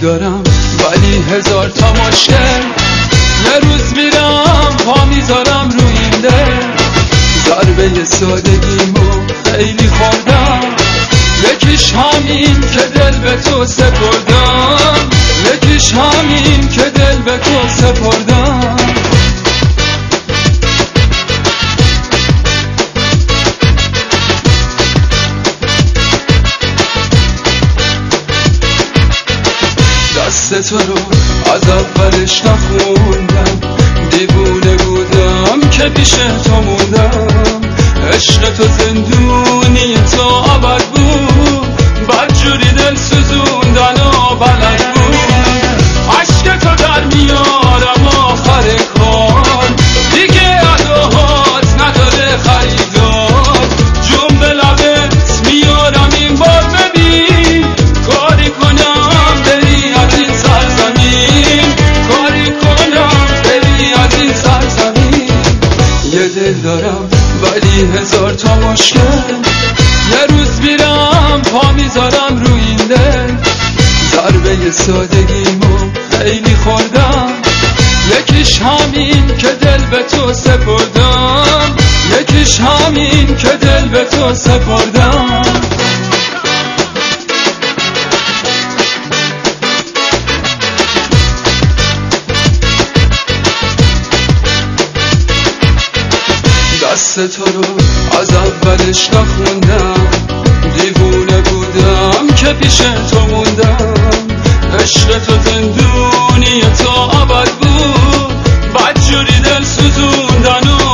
دارم ولی هزار تا مشکل. یه روز میرم پا میذارم رو این دل، ضربه سادگیمو خیلی خوردم. یکیش همین که دل به تو سپردم، یکیش همین که دل به تو سپردم. دست تو رو از اولش نخوندم، دیوونه بودم که پیش تو موندم. عشق تو زندونی تو ابد بود، بدجوری دل سوزوندن و بلد بود. عشق تو در میارم آخر کار، دیگه اداهات نداره خریدار. جون به لبت میارم این بار، ببین کاری کنم بری از این سرزمین، کاری کنم بری از این سرزمین. یه دل دارم ولی هزار تا مشکل. یه روز میرم پا میذارم رو این دل، ضربه سادگیمو خیلی خوردم. یکیش همین که دل به تو سپردم، یکیش همین که دل به تو سپردم. دست تو رو از اولش نخوندم، دیوونه بودم که پیش تو موندم. عشق تو زندونی تو ابد بود، بدجوری دل سوزوندن و